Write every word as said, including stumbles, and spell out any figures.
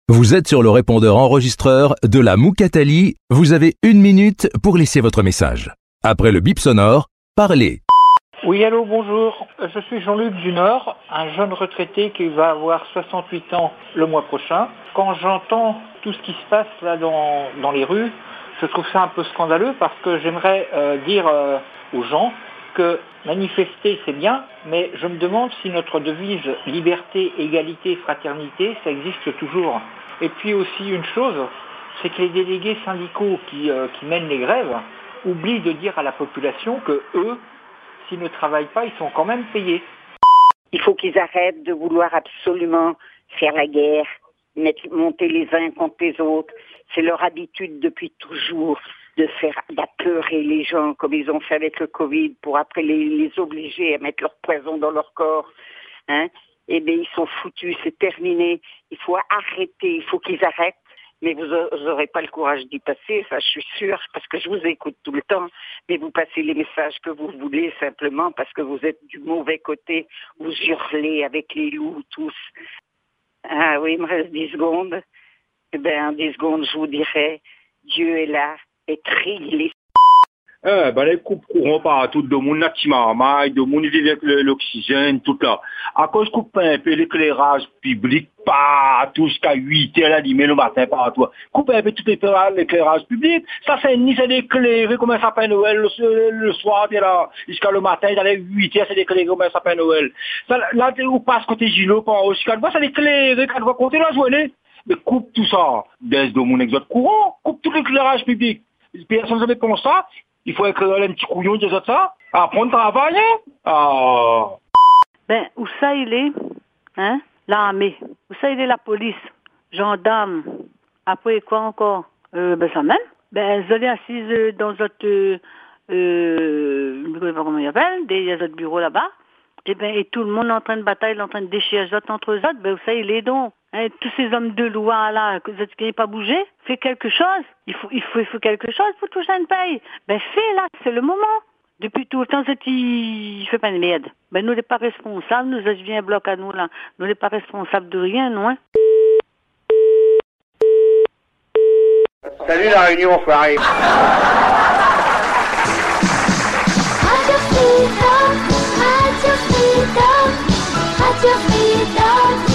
Vous êtes sur le répondeur enregistreur de la Moukatali. Vous avez une minute pour laisser votre message. Après le bip sonore, parlez. Oui, allô, bonjour. Je suis Jean-Luc du Nord, un jeune retraité qui va avoir soixante-huit ans le mois prochain. Quand j'entends tout ce qui se passe là dans, dans les rues, je trouve ça un peu scandaleux parce que j'aimerais euh, dire euh, aux gens que manifester c'est bien, mais je me demande si notre devise liberté, égalité, fraternité, ça existe toujours. Et puis aussi une chose, c'est que les délégués syndicaux qui, euh, qui mènent les grèves oublient de dire à la population que eux, s'ils ne travaillent pas, ils sont quand même payés. Il faut qu'ils arrêtent de vouloir absolument faire la guerre, mettre, monter les uns contre les autres. C'est leur habitude depuis toujours de faire d'apeurer les gens comme ils ont fait avec le Covid pour après les, les obliger à mettre leur poison dans leur corps. Hein? Eh bien, ils sont foutus, c'est terminé. Il faut arrêter, il faut qu'ils arrêtent. Mais vous n'aurez pas le courage d'y passer, ça je suis sûre, parce que je vous écoute tout le temps. Mais vous passez les messages que vous voulez simplement parce que vous êtes du mauvais côté. Vous hurlez avec les loups tous. Ah oui, il me reste dix secondes. Eh bien, en dix secondes, je vous dirai, Dieu est là, et trille les... Eh ben, les coupes courant partout, de mon natimamaille, de mon avec l'oxygène, tout là. À cause coupe un peu l'éclairage public partout jusqu'à huit heures le matin partout. Coupe un peu tout l'éclairage public. Ça, c'est ni c'est d'éclairer comme un sapin Noël le, le soir, là, jusqu'à le matin, dans les huit heures, c'est d'éclairer comme un sapin Noël. Ça, là, où passe côté Gino, jusqu'à le c'est d'éclairer quand on va compter la journée. Mais coupe tout ça, baisse de mon exode courant, coupe tout l'éclairage public. Personne ne savait comme ça. Il faut écrire un petit couillon de ça, apprendre à travailler. Ah. Ben, où ça il est, hein, l'armée, où ça il est la police, gendarme, après quoi encore, euh, ben ça même, ben elles allaient assises dans notre, euh, euh, je ne sais pas comment ils appellent, des, il y a d'autres bureaux là-bas, et ben, et tout le monde est en train de batailler, en train de déchirer les autres entre eux autres, ben où ça il est donc. Hein, tous ces hommes de loi là, que vous n'avez pas bougé, fais quelque chose. Il faut, il faut, il faut quelque chose pour toucher une paye. Ben fais là, c'est le moment. Depuis tout le temps, c'est il fait pas de merde. Ben nous n'est pas responsables, nous ça vient un bloc à nous là. Nous n'est pas responsables de rien, non hein. Salut la réunion, foiré. Radio Freedom, Radio Freedom, Radio Freedom.